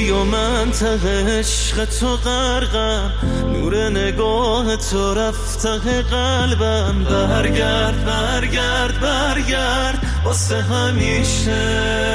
دوری و منطق عشق تو غرقم، نور نگاه تو رفته قلبم. برگرد برگرد برگرد واسه همیشه.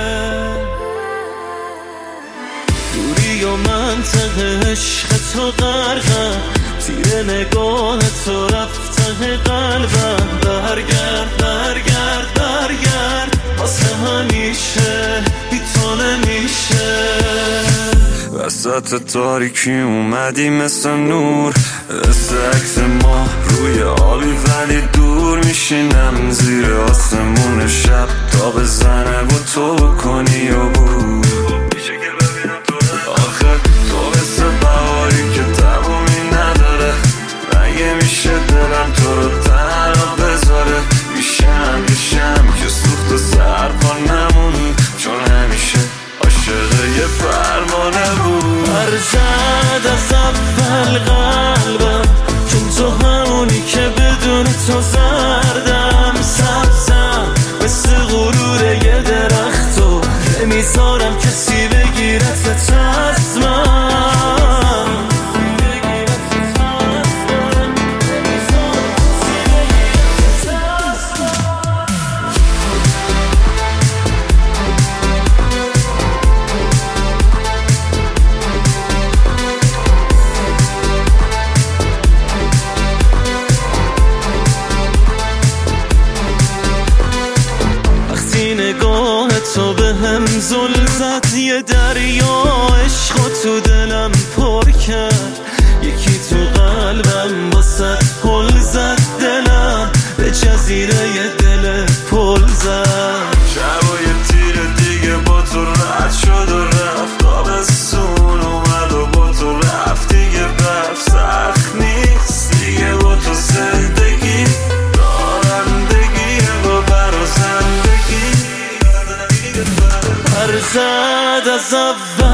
دوری و منطق عشق تو غرقم، تیر نگاه تو رفته قلبم. برگرد برگرد برگرد واسه همیشه، بی تو نمیشه. وسط تاریکی اومدی مثل نور، مثل عکس ما روی آبی ولی دور. میشینم زیر آسمون شب تا بزنه و تو بکنی عبور. آخه تو مثل بهاری که تمومی نداره، مگه میشه دلم تو رو تنها بذاره؟ میشم که سوخت و سرپا نمون، چون همیشه عاشق یه پروانه بود. برزد از اول قلبم، چون تو همونی که بدون تو زردم. سبزم مثل غرور یه درخت و نمیذارم کسی بگیرت از من. نگاه تو به هم زل زد، یه دریا عشق تو دلم پر کرد. یکی تو قلبم واسه پل زد، دلم به جزیره یه دل پل زد. شب و یه تیر دیگه با تو رد شد و رفت، آبستون اومد و با تو رفت دیگه. برف سخت نیست دیگه با تو زندگی، رانندگیه با برا زندگی. برزد از اول